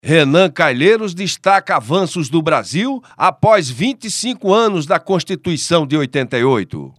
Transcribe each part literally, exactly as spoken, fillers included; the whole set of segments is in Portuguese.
Renan Calheiros destaca avanços do Brasil após vinte e cinco anos da Constituição de oitenta e oito.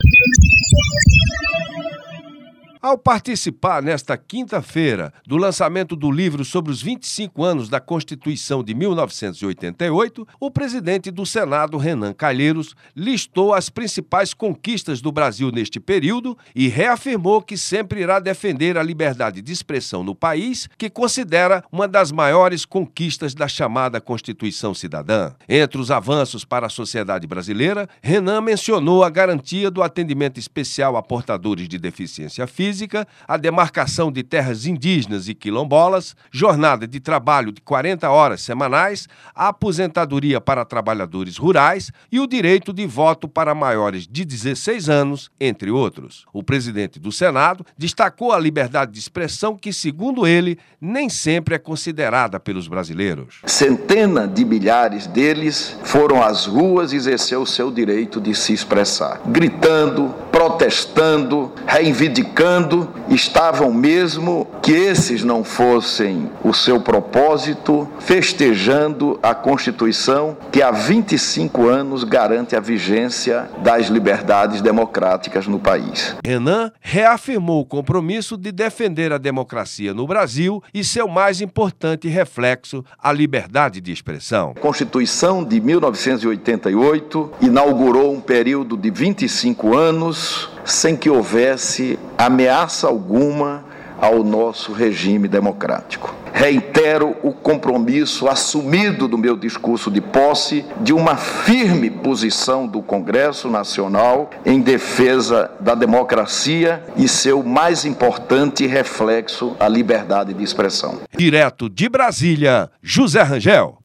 Ao participar nesta quinta-feira do lançamento do livro sobre os vinte e cinco anos da Constituição de mil novecentos e oitenta e oito, o presidente do Senado, Renan Calheiros, listou as principais conquistas do Brasil neste período e reafirmou que sempre irá defender a liberdade de expressão no país, que considera uma das maiores conquistas da chamada Constituição Cidadã. Entre os avanços para a sociedade brasileira, Renan mencionou a garantia do atendimento especial a portadores de deficiência física, a demarcação de terras indígenas e quilombolas, jornada de trabalho de quarenta horas semanais, a aposentadoria para trabalhadores rurais e o direito de voto para maiores de dezesseis anos, entre outros. O presidente do Senado destacou a liberdade de expressão que, segundo ele, nem sempre é considerada pelos brasileiros. Centenas de milhares deles foram às ruas exercer o seu direito de se expressar, gritando, protestando, reivindicando. Estavam mesmo que esses não fossem o seu propósito, festejando a Constituição que há vinte e cinco anos garante a vigência das liberdades democráticas no país. Renan reafirmou o compromisso de defender a democracia no Brasil e seu mais importante reflexo, a liberdade de expressão. A Constituição de mil novecentos e oitenta e oito inaugurou um período de vinte e cinco anos sem que houvesse ameaça alguma ao nosso regime democrático. Reitero o compromisso assumido do meu discurso de posse de uma firme posição do Congresso Nacional em defesa da democracia e seu mais importante reflexo, a liberdade de expressão. Direto de Brasília, José Rangel.